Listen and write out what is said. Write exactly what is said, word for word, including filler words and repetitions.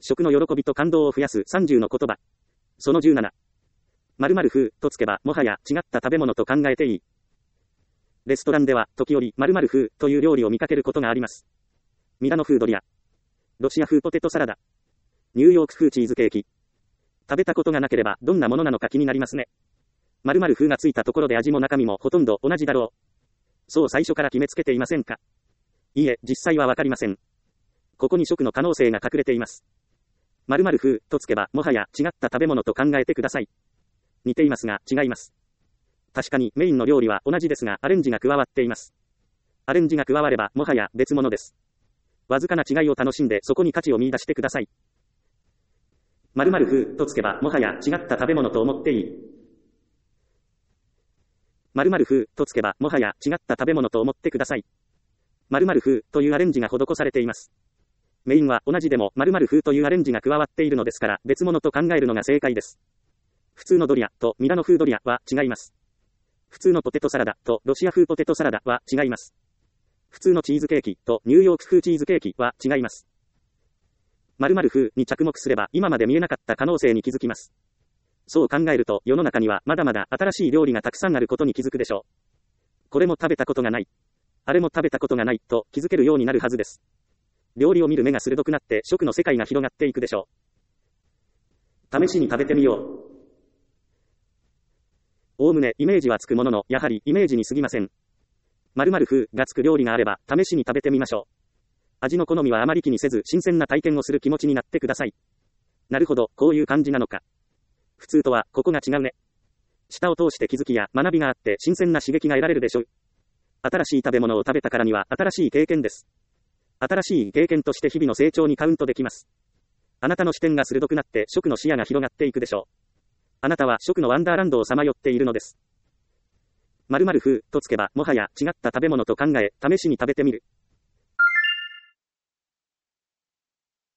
食の喜びと感動を増やすさんじゅうの言葉。そのじゅうなな。〇〇風とつけば、もはや違った食べ物と考えていい。レストランでは、時折、〇〇風という料理を見かけることがあります。ミラノ風ドリア。ロシア風ポテトサラダ。ニューヨーク風チーズケーキ。食べたことがなければ、どんなものなのか気になりますね。〇〇風がついたところで味も中身もほとんど同じだろう。そう最初から決めつけていませんか。いいえ、実際はわかりません。ここに食の可能性が隠れています。〇〇風とつけば、もはや違った食べ物と考えてください。似ていますが、違います。確かにメインの料理は同じですが、アレンジが加わっています。アレンジが加われば、もはや別物です。わずかな違いを楽しんで、そこに価値を見出してください。〇〇風とつけば、もはや違った食べ物と思っていい。〇〇風とつけば、もはや違った食べ物と思ってください。〇〇風というアレンジが施されています。メインは同じでも〇〇風というアレンジが加わっているのですから、別物と考えるのが正解です。普通のドリアとミラノ風ドリアは違います。普通のポテトサラダとロシア風ポテトサラダは違います。普通のチーズケーキとニューヨーク風チーズケーキは違います。〇〇風に着目すれば今まで見えなかった可能性に気づきます。そう考えると世の中にはまだまだ新しい料理がたくさんあることに気づくでしょう。これも食べたことがない。あれも食べたことがないと気づけるようになるはずです。料理を見る目が鋭くなって食の世界が広がっていくでしょう。試しに食べてみよう。おおむねイメージはつくものの、やはりイメージに過ぎません。〇〇風がつく料理があれば、試しに食べてみましょう。味の好みはあまり気にせず、新鮮な体験をする気持ちになってください。なるほど、こういう感じなのか。普通とは、ここが違うね。舌を通して気づきや学びがあって、新鮮な刺激が得られるでしょう。新しい食べ物を食べたからには、新しい経験です。新しい経験として日々の成長にカウントできます。あなたの視点が鋭くなって、食の視野が広がっていくでしょう。あなたは食のワンダーランドをさまよっているのです。〇〇風とつけば、もはや違った食べ物と考え、試しに食べてみる。